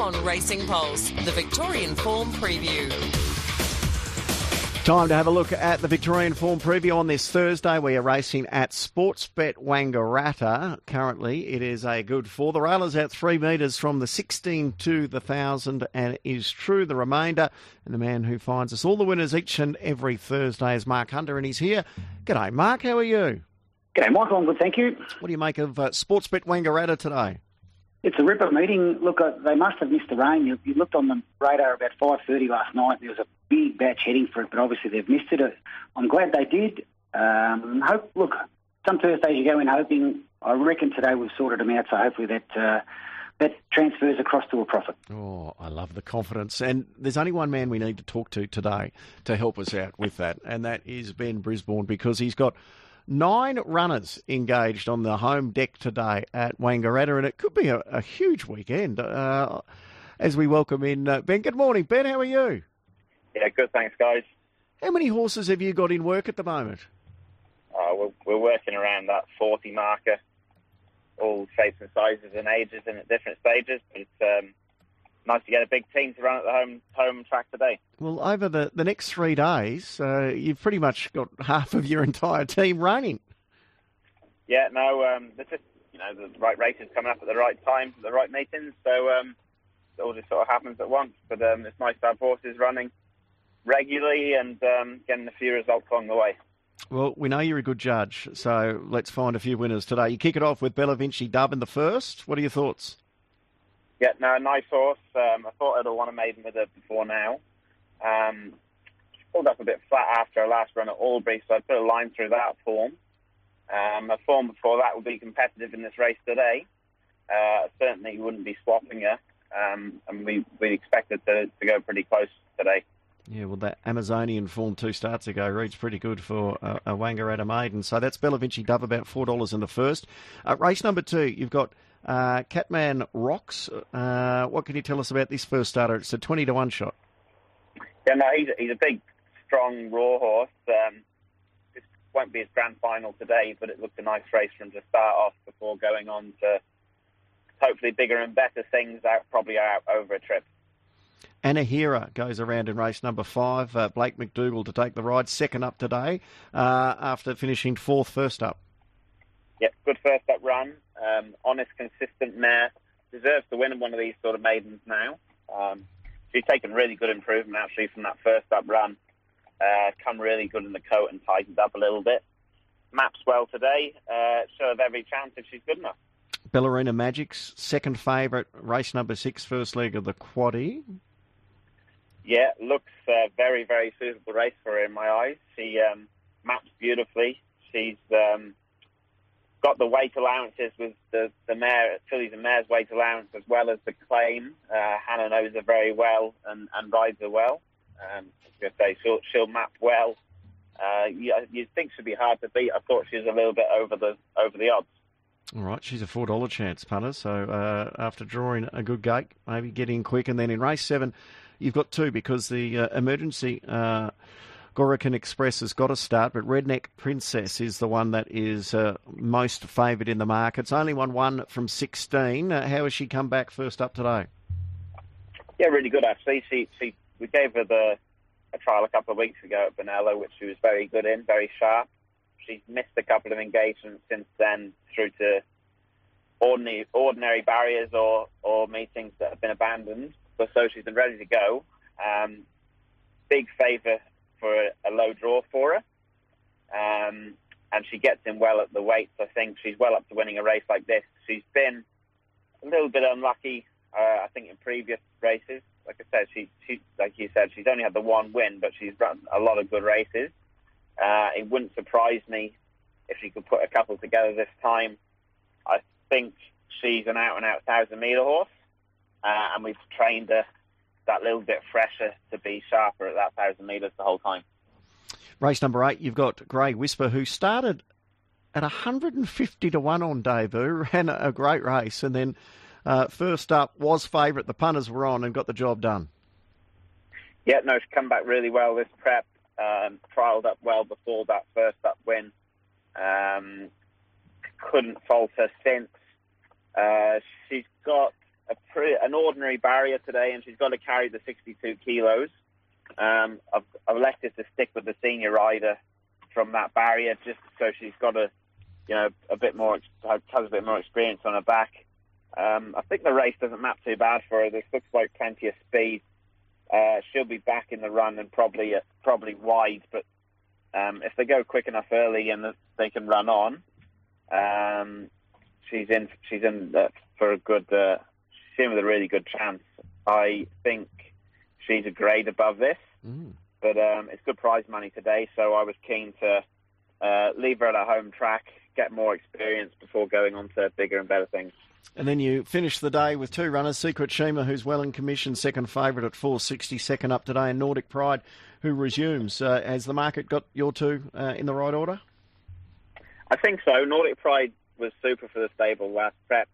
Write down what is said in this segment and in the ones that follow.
on Racing Pulse, the Victorian Form Preview. Time to have a look at the Victorian Form Preview on this Thursday. We are racing at Sportsbet Wangaratta. Currently, it is a good four. The rail is at 3 metres from the 16 to the 1,000 and is true the remainder. And the man who finds us all the winners each and every Thursday is Mark Hunter, and he's here. G'day, Mark. How are you? G'day, Michael. I'm good, thank you. What do you make of Sportsbet Wangaratta today? It's a ripper meeting. Look, they must have missed the rain. You looked on the radar about 5:30 last night. There was a big batch heading for it, but obviously they've missed it. I'm glad they did. Look, some Thursdays you go in hoping. I reckon today we've sorted them out, so hopefully that transfers across to a profit. Oh, I love the confidence. And there's only one man we need to talk to today to help us out with that, and that is Ben Brisbane, because he's got 9 runners engaged on the home deck today at Wangaratta, and it could be a huge weekend as we welcome in Ben. Good morning, Ben. How are you? Yeah, good, thanks, guys. How many horses have you got in work at the moment? We're working around that 40 marker, all shapes and sizes and ages and at different stages, but it's nice to get a big team to run at the home track today. Well, over the next 3 days, you've pretty much got half of your entire team running. Yeah, no, there's just, the right races coming up at the right time, the right meetings, so it all just sort of happens at once. But it's nice to have horses running regularly and getting a few results along the way. Well, we know you're a good judge, so let's find a few winners today. You kick it off with Bella Vinci Dub in the first. What are your thoughts? Yeah, no, nice horse. I thought I'd have won a maiden with her before now. Pulled up a bit flat after her last run at Albury, so I put a line through that form. A form before that would be competitive in this race today. Certainly wouldn't be swapping her, and we expected to go pretty close today. Yeah, well, that Amazonian form 2 starts ago reads pretty good for a Wangaratta maiden. So that's Bella Vinci Dub, about $4 in the first. Race number 2, you've got Catman Rocks. What can you tell us about this first starter? It's a 20-1 shot. Yeah, no, he's a big, strong, raw horse. This won't be his grand final today, but it looked a nice race for him to start off before going on to hopefully bigger and better things probably out over a trip. Anahira goes around in race number 5. Blake McDougall to take the ride, second up today after finishing 4th first up. Yep, good first up run. Honest, consistent mare. Deserves to win one of these sort of maidens now. She's taken really good improvement actually from that first up run. Come really good in the coat and tightened up a little bit. Maps well today. She'll have every chance if she's good enough. Ballerina Magic's second favourite, race number 6, first leg of the quaddie. Yeah, looks very, very suitable race for her in my eyes. She maps beautifully. She's got the weight allowances with the mare, fillies and mares weight allowance, as well as the claim. Hannah knows her very well and rides her well. I was going to say she'll map well. You'd think she'd be hard to beat. I thought she was a little bit over the odds. All right, she's a $4 chance punter. So after drawing a good gate, maybe get in quick, and then in race 7, you've got 2 because the emergency. Gorokan Express has got a start, but Redneck Princess is the one that is most favoured in the market. It's only won 1 from 16. How has she come back first up today? Yeah, really good actually. We gave her a trial a couple of weeks ago at Benello, which she was very good in, very sharp. She's missed a couple of engagements since then through to ordinary barriers or meetings that have been abandoned. But so she's been ready to go. Big favour for a low draw for her. And she gets in well at the weights. I think she's well up to winning a race like this. She's been a little bit unlucky, I think, in previous races. Like I said, she like you said, she's only had the 1 win, but she's run a lot of good races. It wouldn't surprise me if she could put a couple together this time. I think she's an out-and-out 1,000-metre horse, and we've trained her that little bit fresher to be sharper at that 1,000 metres the whole time. Race number 8, you've got Grey Whisper, who started at 150-1 on debut, ran a great race, and then first up was favourite. The punters were on and got the job done. Yeah, no, she's come back really well this prep. Trialled up well before that first up win. Couldn't fault her since. She's got an ordinary barrier today, and she's got to carry the 62 kilos. I've elected to stick with the senior rider from that barrier, just so she's got has a bit more experience on her back. I think the race doesn't map too bad for her. This looks like plenty of speed. She'll be back in the run and probably wide, but if they go quick enough early and they can run on, she's in for a good. She's in with a really good chance. I think she's a grade above this, but it's good prize money today. So I was keen to leave her at a home track, get more experience before going on to bigger and better things. And then you finish the day with two runners, Secret Shima, who's well in commission, second favourite at 4.60, second up today, and Nordic Pride, who resumes. Has the market got your two in the right order? I think so. Nordic Pride was super for the stable last prep.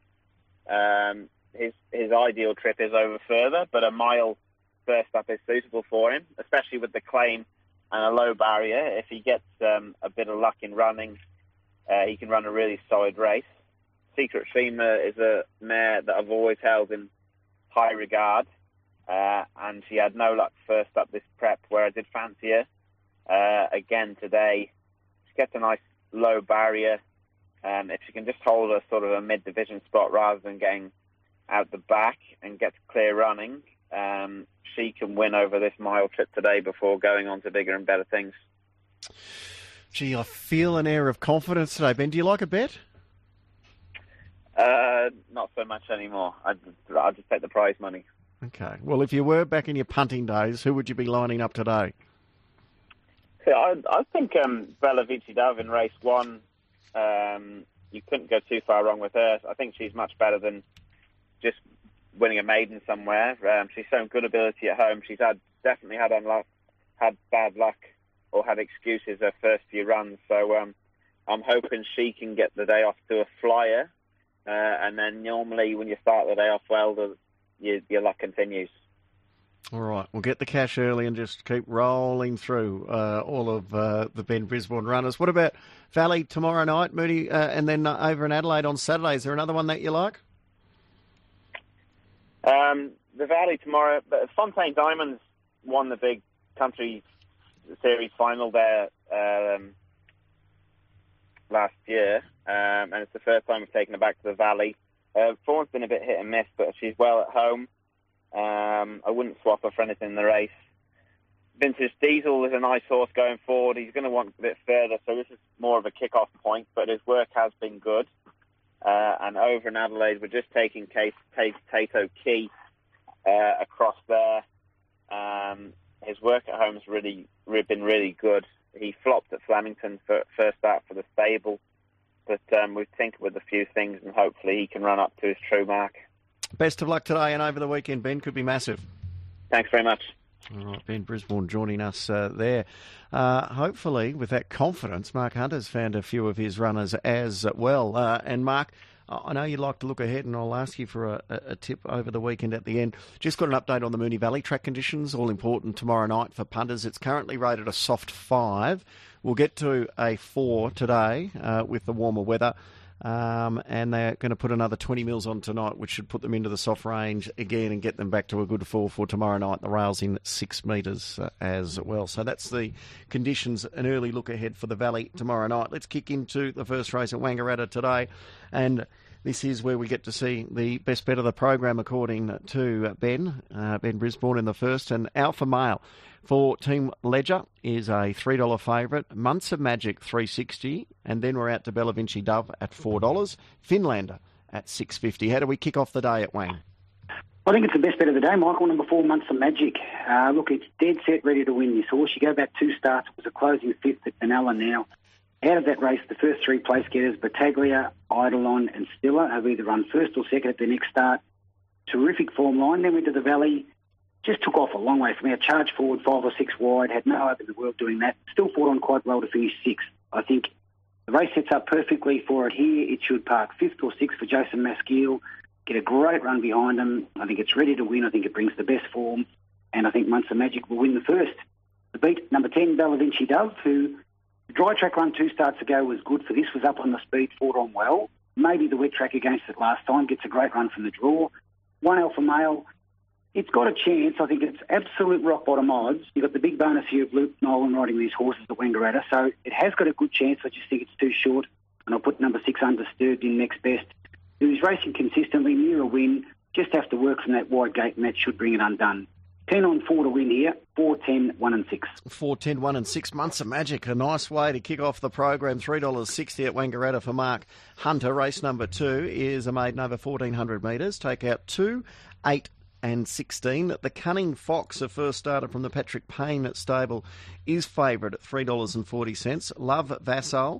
His ideal trip is over further, but a mile first up is suitable for him, especially with the claim and a low barrier. If he gets a bit of luck in running, he can run a really solid race. Secret Shima is a mare that I've always held in high regard, and she had no luck first up this prep where I did fancy her. Again today, she gets a nice low barrier. If she can just hold a sort of a mid-division spot rather than getting out the back and gets clear running, she can win over this mile trip today before going on to bigger and better things. Gee, I feel an air of confidence today. Ben, do you like a bet? Not so much anymore. I'll just take the prize money. Okay. Well, if you were back in your punting days, who would you be lining up today? Yeah, I think Bella Vici Dove in race one, you couldn't go too far wrong with her. I think she's much better than just winning a maiden somewhere. She's shown good ability at home. She's definitely had bad luck or had excuses her first few runs. So I'm hoping she can get the day off to a flyer. And then normally when you start the day off well, your luck continues. All right, we'll get the cash early and just keep rolling through all of the Ben Brisbane runners. What about Valley tomorrow night, Moody, and then over in Adelaide on Saturday? Is there another one that you like? The Valley tomorrow, Fontaine Diamonds won the big country series final there last year, and it's the first time we've taken her back to the Valley. Form's been a bit hit and miss, but she's well at home. I wouldn't swap her for anything in the race. Vintage Diesel is a nice horse going forward. He's going to want a bit further, so this is more of a kick-off point, but his work has been good. And over in Adelaide, we're just taking Tato Key across there. His work at home has been really good. He flopped at Flemington for first out for the stable, but we've tinkered with a few things, and hopefully he can run up to his true mark. Best of luck today and over the weekend, Ben. Could be massive. Thanks very much. All right, Ben Brisbane joining us there. Hopefully, with that confidence, Mark Hunter's found a few of his runners as well. And Mark, I know you'd like to look ahead, and I'll ask you for a tip over the weekend at the end. Just got an update on the Moonee Valley track conditions, all important tomorrow night for punters. It's currently rated a soft 5. We'll get to a 4 today with the warmer weather. And they're going to put another 20 mils on tonight, which should put them into the soft range again and get them back to a good 4 for tomorrow night. The rail's in 6 metres as well. So that's the conditions, an early look ahead for the Valley tomorrow night. Let's kick into the first race at Wangaratta today. And this is where we get to see the best bet of the program, according to Ben Brisbane in the first. And Alpha Male for Team Ledger is a $3 favourite. Months of Magic, $3.60. And then we're out to Bella Vinci Dove at $4. Finlander at $6.50. How do we kick off the day at Wang? I think it's the best bet of the day, Michael. Number 4, Months of Magic. Look, it's dead set, ready to win this horse. You go back 2 starts. It was a closing 5th at Benalla now. Out of that race, the first 3 place getters, Battaglia, Eidolon and Stiller, have either run first or second at their next start. Terrific form line. Then went to the Valley. Just took off a long way from our charge forward, 5 or 6 wide, had no hope in the world doing that. Still fought on quite well to finish 6th. I think the race sets up perfectly for it here. It should park 5th or 6th for Jason Maskeel, get a great run behind him. I think it's ready to win. I think it brings the best form, and I think Months of Magic will win the first. The beat, number 10, Bella Vinci Dove, who the dry track run 2 starts ago was good for this, was up on the speed, fought on well. Maybe the wet track against it last time, gets a great run from the draw. one alpha male. It's got a chance. I think it's absolute rock bottom odds. You've got the big bonus here of Luke Nolan riding these horses at Wangaratta, so it has got a good chance. I just think it's too short, and I'll put number 6 Undisturbed in next best. Who's racing consistently, near a win, just have to work from that wide gate, and that should bring it undone. 10 on 4 to win here, 4, 10, 1 and 6. 4, 10, 1 and 6 months of magic. A nice way to kick off the program. $3.60 at Wangaratta for Mark Hunter. Race number 2 is a maiden over 1,400 metres. Take out 2, 8 and 16. The Cunning Fox, a first starter from the Patrick Payne stable, is favourite at $3.40. Love Vassal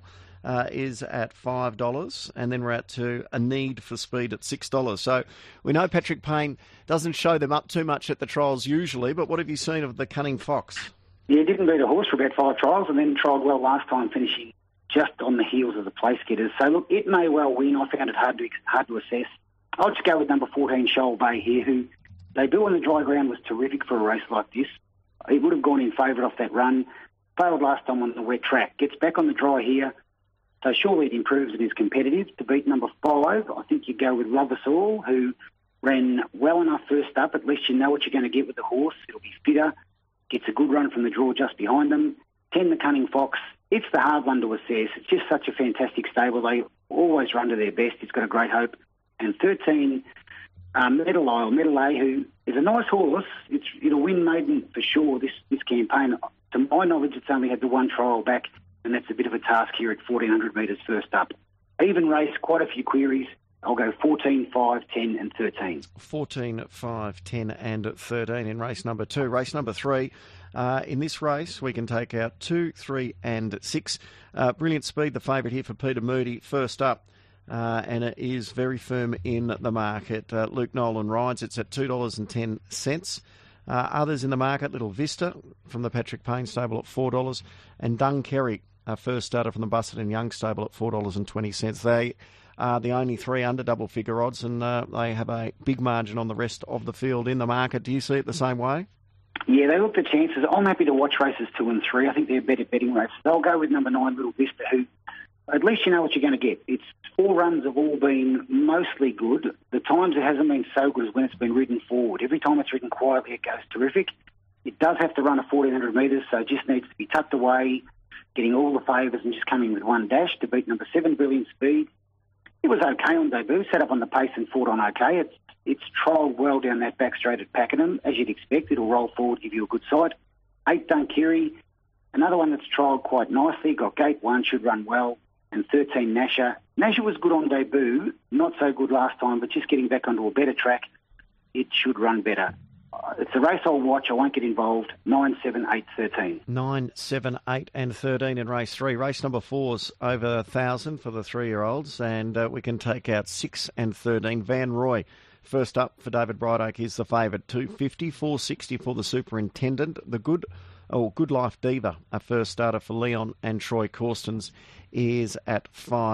is at $5, and then we're out to A Need for Speed at $6. So we know Patrick Payne doesn't show them up too much at the trials usually, but what have you seen of the Cunning Fox? Yeah, he didn't beat a horse for about 5 trials, and then trialled well last time, finishing just on the heels of the place getters. So look, it may well win. I found it hard to assess. I'll just go with number 14 Shoal Bay here, who debut on the dry ground was terrific for a race like this. It would have gone in favourite off that run. Failed last time on the wet track. Gets back on the dry here. So surely it improves and is competitive. To beat number 5, I think you go with Love Us All, who ran well enough first up. At least you know what you're going to get with the horse. It'll be fitter. Gets a good run from the draw just behind them. 10, The Cunning Fox. It's the hard one to assess. It's just such a fantastic stable. They always run to their best. It's got a great hope. And 13, Metal Isle, Metal A, who is a nice horse. It'll win maiden for sure this campaign. To my knowledge, it's only had the one trial back, and that's a bit of a task here at 1,400 metres first up. Even race, quite a few queries. I'll go 14, 5, 10 and 13. 14, 5, 10 and 13 in race number 2. Race number 3, in this race we can take out 2, 3 and 6. Brilliant Speed, the favourite here for Peter Moody, first up. And it is very firm in the market. Luke Nolan rides. It's at $2.10. Others in the market, Little Vista from the Patrick Payne stable at $4. And Dung Kerry, a first starter from the Busset and Young stable at $4.20. They are the only 3 under double figure odds, and they have a big margin on the rest of the field in the market. Do you see it the same way? Yeah, they look the chances. I'm happy to watch races 2 and 3. I think they're better betting races. They'll go with number 9, Little Vista, who at least you know what you're going to get. Its 4 runs have all been mostly good. The times it hasn't been so good as when it's been ridden forward. Every time it's ridden quietly, it goes terrific. It does have to run a 1,400 metres, so it just needs to be tucked away, getting all the favours and just coming with one dash to beat number 7, Brilliant Speed. It was okay on debut, set up on the pace and fought on okay. It's trialled well down that back straight at Pakenham. As you'd expect, it'll roll forward, give you a good sight. 8, Dunkirk, another one that's trialled quite nicely. Got gate 1, should run well. And 13, Nasher. Nasher was good on debut, not so good last time, but just getting back onto a better track, it should run better. It's a race I'll watch. I won't get involved. 9, 7, 8, 13. 9, 7, 8 and 13 in race 3. Race number 4's over 1,000 for the 3-year-olds, and we can take out 6 and 13. Van Roy, first up for David Brightoak, is the favourite. 250, 460 for the Superintendent. The Good Life Diva, a first starter for Leon and Troy Corstens, is at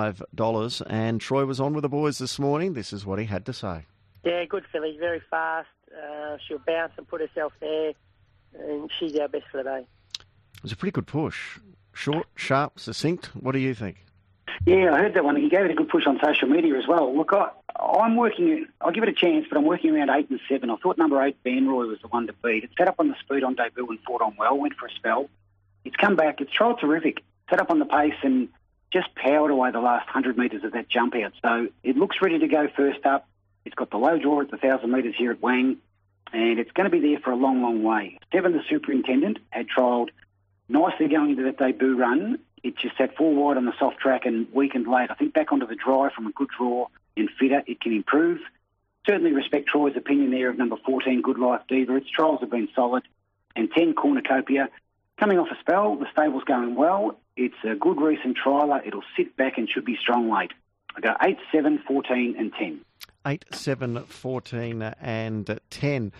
$5. And Troy was on with the boys this morning. This is what he had to say. Yeah, good filly, very fast. She'll bounce and put herself there, and she's our best for the day. It was a pretty good push. Short, sharp, succinct. What do you think? Yeah, I heard that one. He gave it a good push on social media as well. Look, I'll give it a chance, but I'm working around 8 and 7. I thought number 8, Van Roy, was the one to beat. It set up on the speed on debut and fought on well, went for a spell. It's come back. It's trialled terrific. Set up on the pace and just powered away the last 100 metres of that jump out. So it looks ready to go first up. It's got the low draw at the 1,000 metres here at Wang, and it's going to be there for a long, long way. 7, the Superintendent, had trialled nicely going into that debut run. It just sat 4 wide on the soft track and weakened late. I think back onto the dry from a good draw and fitter, it can improve. Certainly respect Troy's opinion there of number 14, Good Life Diva. Its trials have been solid. And 10, Cornucopia, coming off a spell. The stable's going well. It's a good recent trialer. It'll sit back and should be strong late. I go 8, 7, 14 and 10. 8, 7, 14 and 10.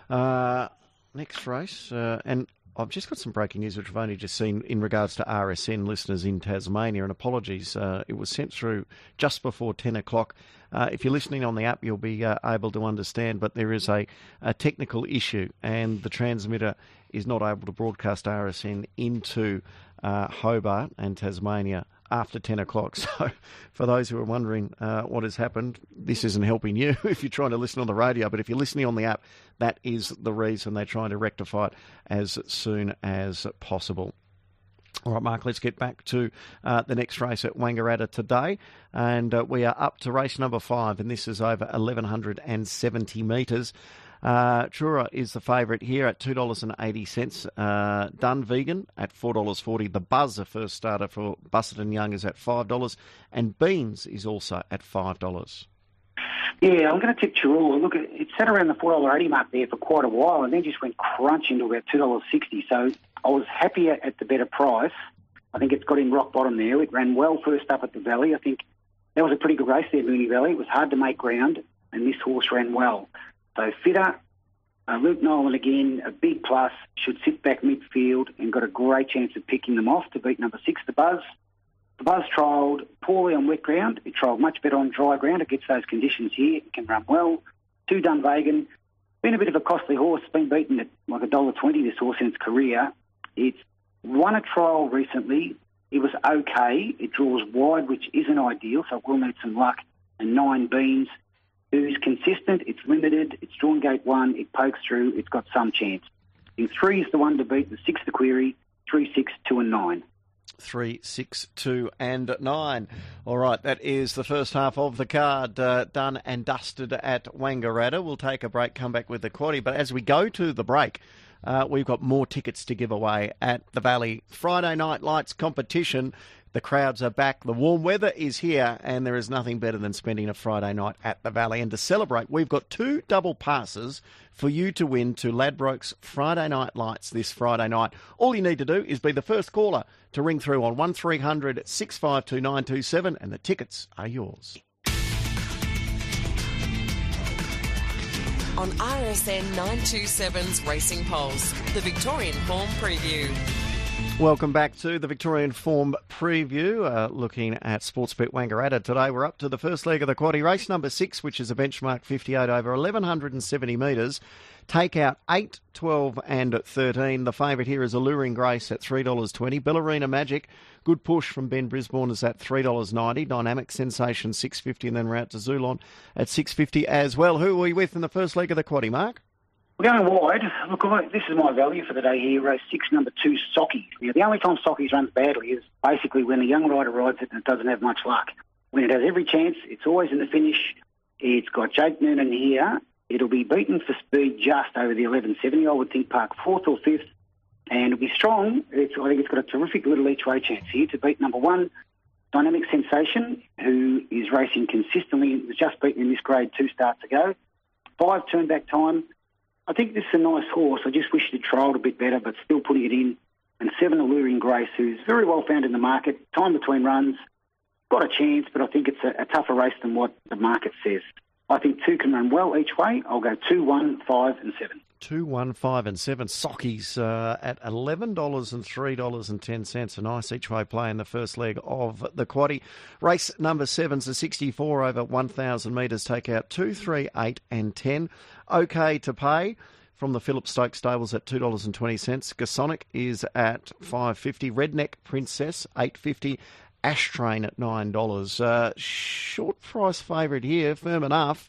Next race, and I've just got some breaking news which I've only just seen in regards to RSN listeners in Tasmania, and apologies, it was sent through just before 10 o'clock. If you're listening on the app, you'll be able to understand, but there is a technical issue, and the transmitter is not able to broadcast RSN into Hobart and Tasmania after 10 o'clock. So for those who are wondering what has happened, this isn't helping you if you're trying to listen on the radio. But if you're listening on the app, that is the reason they're trying to rectify it as soon as possible. All right, Mark, let's get back to the next race at Wangaratta today. And we are up to race number 5, and this is over 1,170 metres. Trura is the favourite here at $2.80. Done Vegan at $4.40. The Buzz, the first starter for Busselton Young, is at $5. And Beans is also at $5. Yeah, I'm going to tip Chirula. Look, it sat around the $4.80 mark there for quite a while and then just went crunch into about $2.60. So I was happy at the better price. I think it's got in rock bottom there. It ran well first up at the Valley. I think that was a pretty good race there, Moonee Valley. It was hard to make ground, and this horse ran well. So fitter, Luke Nolan again, a big plus, should sit back midfield and got a great chance of picking them off to beat number 6, The Buzz. The Buzz trialled poorly on wet ground. It trialled much better on dry ground. It gets those conditions here. It can run well. 2 Done Vegan. Been a bit of a costly horse. Been beaten at like $1.20 this horse in its career. It's won a trial recently. It was okay. It draws wide, which isn't ideal, so it will need some luck. And 9 Beans, who's consistent. It's limited. It's drawn gate 1. It pokes through. It's got some chance. In 3 is the one to beat. The 6 the query. 3, 6, 2 and 9. 3, 6, 2 and 9. All right, that is the first half of the card done and dusted at Wangaratta. We'll take a break, come back with the quaddie. But as we go to the break, we've got more tickets to give away at the Valley. Friday Night Lights competition. The crowds are back. The warm weather is here, and there is nothing better than spending a Friday night at the Valley. And to celebrate, we've got 2 double passes for you to win to Ladbrokes Friday Night Lights this Friday night. All you need to do is be the first caller to ring through on 1300 652 927, and the tickets are yours. On RSN 927's Racing Pulse, the Victorian Form Preview. Welcome back to the Victorian Form Preview, looking at Sportsbet Wangaratta today. We're up to the first leg of the quaddie, race number 6, which is a benchmark 58 over 1,170 metres. Take out 8, 12 and 13. The favourite here is Alluring Grace at $3.20. Ballerina Magic, good push from Ben Brisbane, is at $3.90. Dynamic Sensation $6.50, and then we're out to Zulon at $6.50 as well. Who are we with in the first leg of the quaddie, Mark? We're going wide. Look, this is my value for the day here, race 6, number 2, Sockies. Now, the only time Sockies runs badly is basically when a young rider rides it and it doesn't have much luck. When it has every chance, it's always in the finish. It's got Jake Noonan here. It'll be beaten for speed just over the 1170. I would think Park 4th or 5th. And it'll be strong. I think it's got a terrific little each-way chance here to beat number 1, Dynamic Sensation, who is racing consistently. It was just beaten in this grade 2 starts ago. 5 turn back time. I think this is a nice horse. I just wish it had trialled a bit better, but still putting it in. And 7, Alluring Grace, who's very well found in the market. Time between runs, got a chance, but I think it's a tougher race than what the market says. I think 2 can run well each way. I'll go 2, 1, 5 and 7. 2, 1, 5 and 7. Sockies at $11 and $3.10. A nice each-way play in the first leg of the quaddie. Race number 7's a 64 over 1,000 metres. Take out 2, 3, 8 and 10. Okay to pay from the Philip Stokes stables at $2.20. Gasonic is at $5.50. Redneck Princess $8.50. Ashtrain at $9. Short price favourite here, firm enough.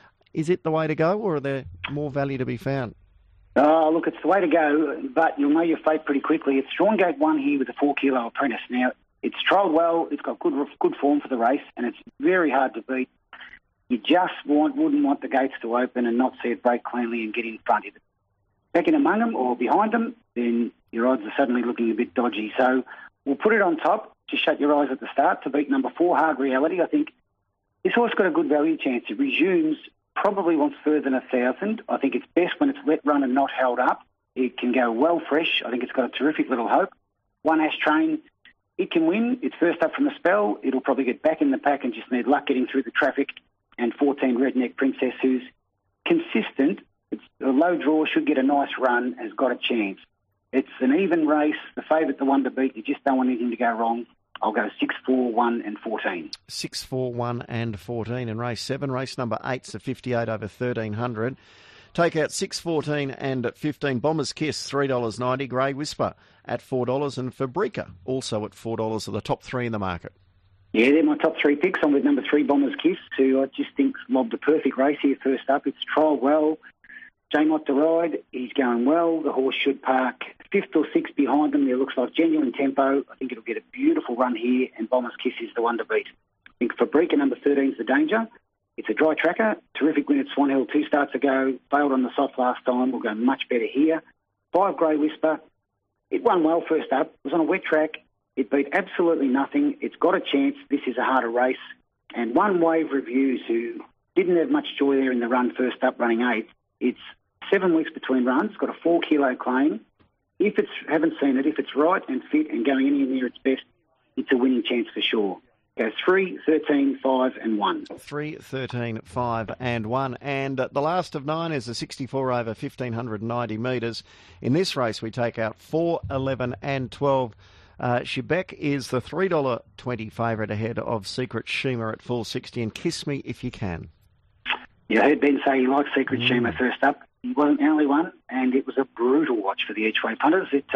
Is it the way to go, or are there more value to be found? Look, it's the way to go, but you'll know your fate pretty quickly. It's drawn gate 1 here with a 4-kilo apprentice. Now, it's trialled well, it's got good form for the race, and it's very hard to beat. You just wouldn't want the gates to open and not see it break cleanly and get in front of it. Back in among them or behind them, then your odds are suddenly looking a bit dodgy. So we'll put it on top. Just shut your eyes at the start to beat number 4, Hard Reality. I think this horse got a good value chance. It resumes, probably wants further than 1,000. I think it's best when it's let run and not held up. It can go well fresh. I think it's got a terrific little hope. 1, Ashtrain, it can win. It's first up from the spell. It'll probably get back in the pack and just need luck getting through the traffic. And 14, Redneck Princess, who's consistent. It's a low draw, should get a nice run, has got a chance. It's an even race. The favourite, the one to beat. You just don't want anything to go wrong. I'll go 6, 4, 1 and 14. 6, 4, 1 and 14 in race 7. Race number 8's a 58 over 1,300. Take out 6, 14 and 15. Bomber's Kiss, $3.90. Grey Whisper at $4. And Fabrica, also at $4, are the top three in the market. Yeah, they're my top three picks. I'm with number 3, Bomber's Kiss, who I just think lobbed the perfect race here first up. It's trialled well. Jamot to ride. He's going well. The horse should park 5th or 6th behind them. There looks like genuine tempo. I think it'll get a beautiful run here, and Bomber's Kiss is the one to beat. I think Fabrica, number 13, is the danger. It's a dry tracker. Terrific win at Swan Hill 2 starts ago. Failed on the soft last time. Will go much better here. 5, Grey Whisper. It won well first up. It was on a wet track. It beat absolutely nothing. It's got a chance. This is a harder race. And 1, Wave Reviews, who didn't have much joy there in the run first up, running 8th. It's 7 weeks between runs. Got a 4-kilo claim. If it's right and fit and going anywhere near its best, it's a winning chance for sure. Go 3, 13, 5 and 1. 3, 13, 5 and 1. And the last of 9 is a 64 over 1,590 metres. In this race, we take out 4, 11 and 12. Shebeck is the $3.20 favourite ahead of Secret Shima at $4.60 and Kiss Me If You Can. Yeah, I heard Ben say he liked Secret Shima first up. He wasn't the only one, and it was a brutal watch for the each-way punters. It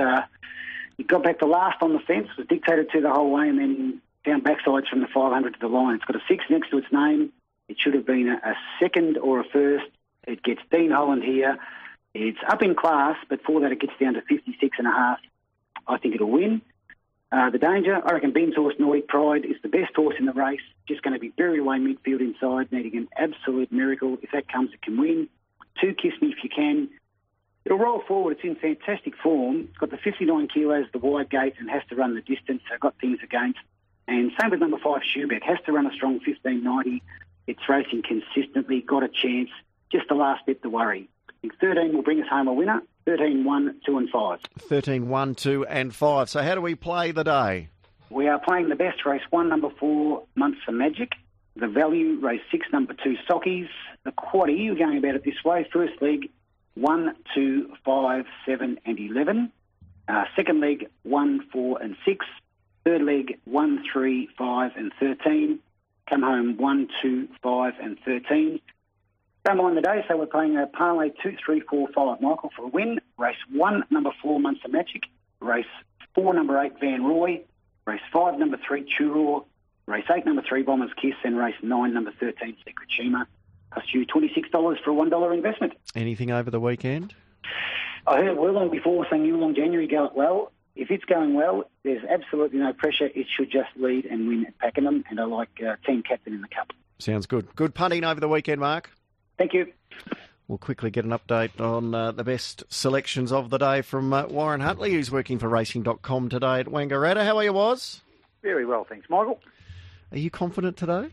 got back to last on the fence, was dictated to the whole way, and then down backsides from the 500 to the line. It's got a 6 next to its name. It should have been a second or a first. It gets Dean Holland here. It's up in class, but for that it gets down to 56.5. I think it'll win. The danger, I reckon Ben's horse, Nordic Pride, is the best horse in the race. Just going to be buried away midfield inside, needing an absolute miracle. If that comes, it can win. 2, Kiss Me If You Can. It'll roll forward. It's in fantastic form. It's got the 59 kilos, the wide gate, and has to run the distance. So got things against. And same with number 5, Schubeck. Has to run a strong 15.90. It's racing consistently. Got a chance. Just the last bit to worry. I think 13 will bring us home a winner. 13, 1, 2 and 5. 13, 1, 2 and 5. So how do we play the day? We are playing the best race 1, number 4, Months for Magic. The value, race 6, number 2, Sockies. The quaddie, we're going about it this way. First leg, 1, 2, 5, 7 and 11. Second leg, 1, 4 and 6. Third leg, 1, 3, 5 and 13. Come home, 1, 2, 5 and 13. Don't mind the day, so we're playing a parlay 2, 3, 4, 5, Michael, for a win. Race 1, number 4, Months of Magic. Race 4, number 8, Van Roy. Race 5, number 3, Churro. Race 8, number 3, Bomber's Kiss. And race 9, number 13, Secret Shima. Cost you $26 for a $1 investment. Anything over the weekend? I heard Whirlong before saying Yulong January go it well. If it's going well, there's absolutely no pressure. It should just lead and win at Pakenham. And I like team captain in the Cup. Sounds good. Good punting over the weekend, Mark. Thank you. We'll quickly get an update on the best selections of the day from Warren Huntley, who's working for racing.com today at Wangaratta. How are you, Woz? Very well, thanks, Michael. Are you confident today?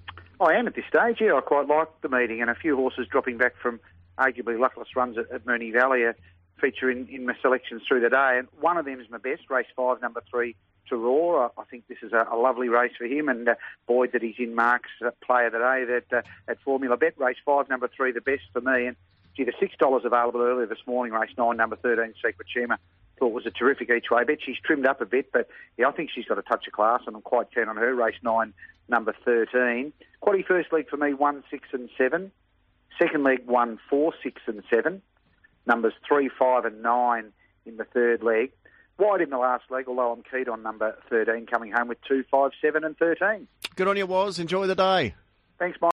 I am at this stage, yeah. I quite like the meeting, and a few horses dropping back from arguably luckless runs at Moonee Valley feature in my selections through the day. And one of them is my best, race 5, number 3, Taror. I think this is a lovely race for him, and Boyd that he's in Mark's play of the day that at Formula Bet. Race 5, number 3, the best for me. And gee, the $6 available earlier this morning, race 9, number 13, Secret Shima. Thought was a terrific each-way bet. She's trimmed up a bit, but yeah, I think she's got a touch of class, and I'm quite keen on her. Race 9, number 13. Quaddie first leg for me, 1, 6 and 7. Second leg, 1, 4, 6 and 7. Numbers 3, 5 and 9 in the third leg. Wide in the last leg, although I'm keen on number 13 coming home with 2, 5, 7 and 13. Good on you, Woz. Enjoy the day. Thanks, Mike.